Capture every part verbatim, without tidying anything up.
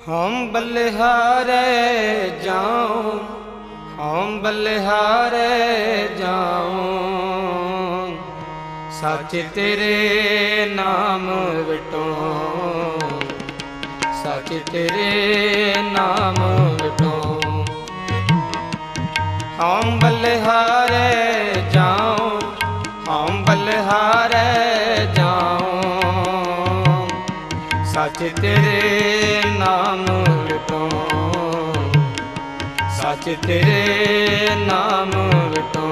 हम बलिहारे जाऊं, हम बलिहारे जाऊं, सच तेरे नाम विटों, सच तेरे नाम विटों। हम बलिहारे जाऊं, हम बलिहारे जाऊं, सच तेरे नाम विटों, सच तेरे नाम विटों।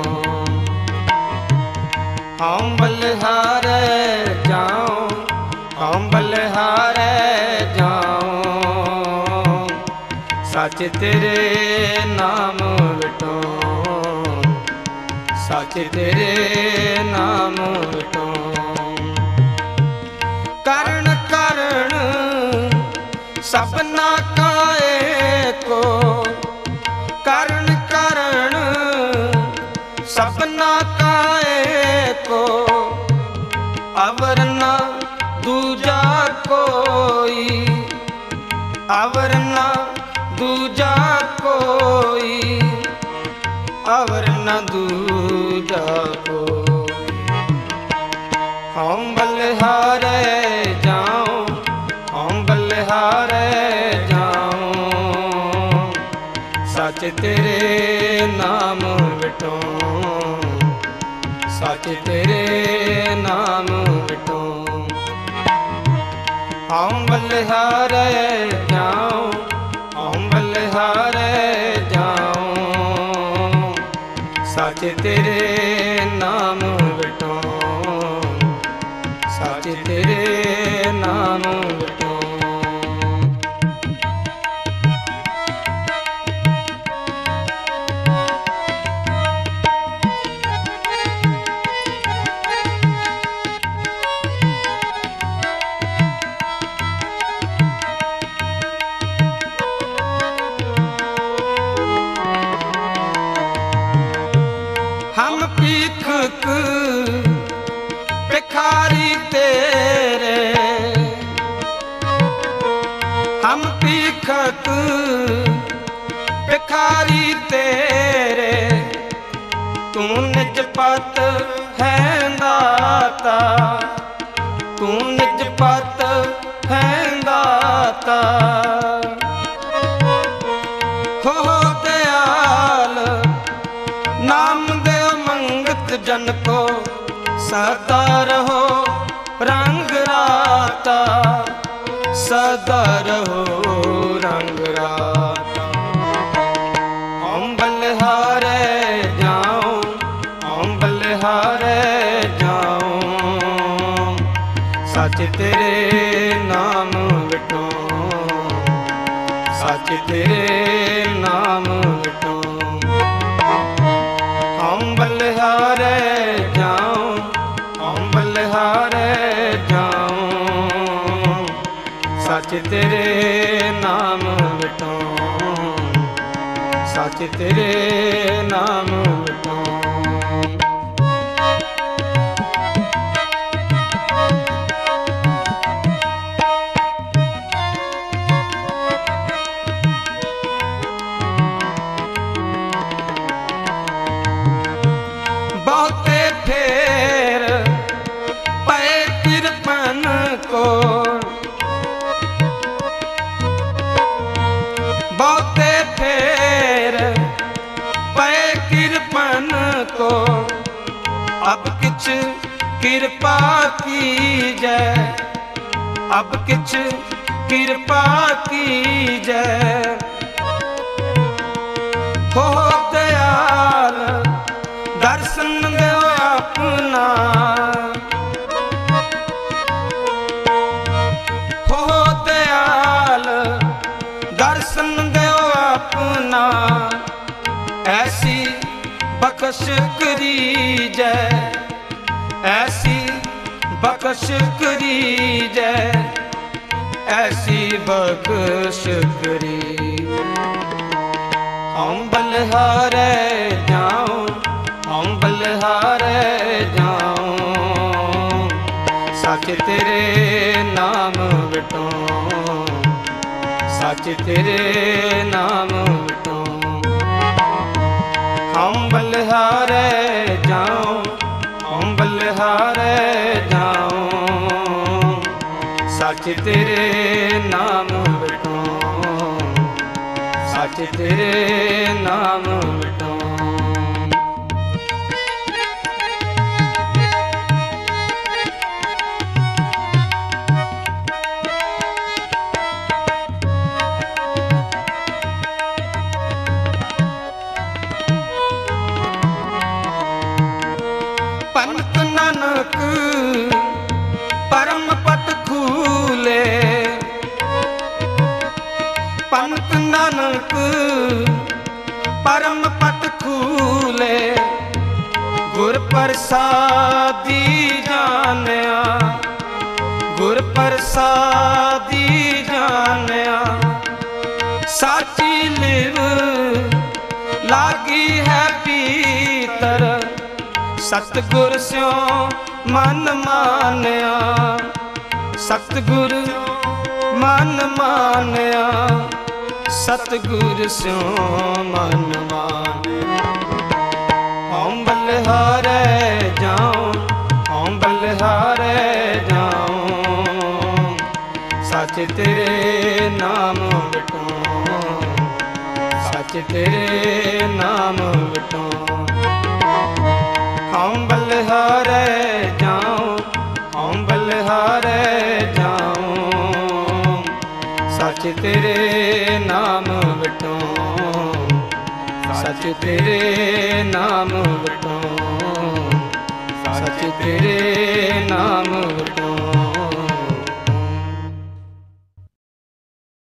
हम बलिहारे जाऊं, हम बलिहारे जाऊं, सच तेरे नाम विटों, सच तेरे नाम विटों। करण करण सबना काए को, करण करण सबना काए को, अवर न दूजा कोई, अवर न दूजा कोई, अवर न दूजा कोई। हम बलिहारे जाऊं, हम बलिहारे जाऊं, सच तेरे नाम विटों, सच तेरे नाम विटों। हम बलिहारे जाऊं, हम बलिहारे जाऊं, सच तेरे नाम विटों, सच तेरे नाम विटों। हम पीखक भिखारी तेरे, हम पीखक भिखारी तेरे, तू निज पत है दाता, तू निज पत है दाता। हो दयाल नाम देव मंगत जन को, सदा रहो रंग राता, सदा रहो रंग राता। हम बलिहारे जाऊं, हम बलिहारे जाऊं, सच तेरे नाम विटों, सच तेरे नाम विटों। हम बलिहारे जाऊं, हम बलिहारे जाऊं, सच तेरे नाम विटों, सच तेरे नाम विटों। बहुते फेर पे तिरपन को, बहुते फेर पे तिरपन को, अब किछ कृपा कीजै, अब किछ कृपा कीजै। हो दयाल दर्शन दो अपना, हो दयाल दर्शन दो अपना। ऐसी बख्श करीजै, ऐसी बख्श करीजै, ऐसी बख्श करीजै। हम बलिहारे जाऊं, हम बलिहारे जाऊं, सच तेरे नाम विटों, सच तेरे नाम विटो। हम बलिहारे जाऊं, हम बलिहारे जाऊं, सच तेरे नाम विटो, सच तेरे नाम विटो। पंत नानक परम पट खूले, पंत नानक परम पट खूले, गुर प्रसादी जानिया, गुर प्रसादी जानिया, साची लिव लागी है भीतर, सतगुर स्यों मन मानिया, सतगुर मन मानिया, सतगुर स्यों मन मानिया। हम बलिहारे जाऊं, हम बलिहारे जाऊं, सच तेरे नाम विटो, सच तेरे नाम विटो। हम बलिहारे जाऊं, हम बलिहारे जाऊं, सच तेरे नाम विटो, सच तेरे नाम विटो, सच तेरे नाम विटो।